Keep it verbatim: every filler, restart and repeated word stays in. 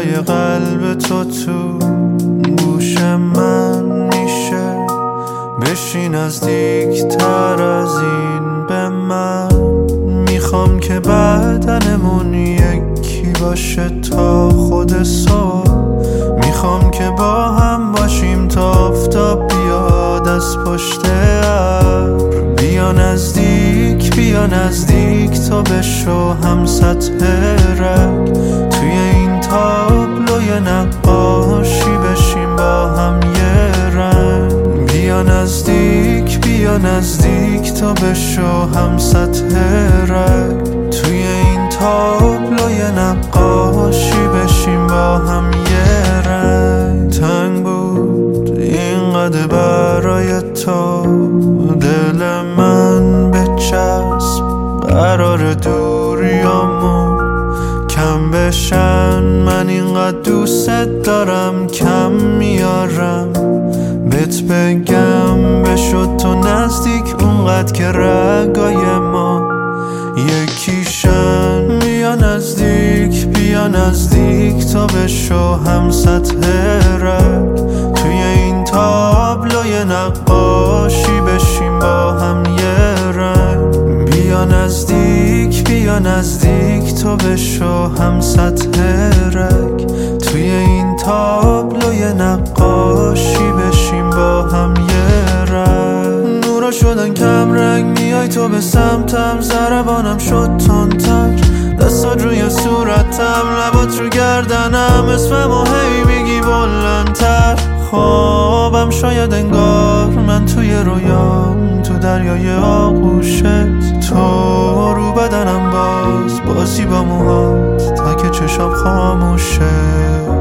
صدای قلب تو تو گوش من میشه. بشین نزدیک تر از این به من. میخوام که بدنمون یکی باشه تا خود صبح. میخوام که با هم باشیم تا آفتاب بیاد از پشت ابر. بیا نزدیک بیا نزدیک تا بشو هم سطح رگ. توی این تابلوی نقاشی بشیم با هم یه رنگ. بیا نزدیک بیا نزدیک تا بشو هم سطح رگ. توی این تابلوی نقاشی بشیم با هم یه رنگ. تنگ بود اینقدر برای تو دل من بچسب. قرار دوریامون کم بشن. من اینقدر دوست دارم کم میارم بهت بگم. بشد تو نزدیک اونقدر که رگای ما یکیشن. بیا نزدیک بیا نزدیک تا بشو هم سطح رگ. توی این تابلوی نقاشی بشیم با هم یه رنگ. بیا نزدیک بیا نزدیک تا بشو هم سطح رگ. توی این تابلوی نقاشی بشیم با هم یه رنگ. نورا شدن کم رنگ میای تو به سمتم. ضربانم شد تندتر دستات روی صورتم. لبات رو گردنم اسممو هی میگی بلندتر. خوابم شاید انگار من توی رویام تو دریای آغوشت. تو رو بدنم باز بازی با موهات تا که چشام خاموشه.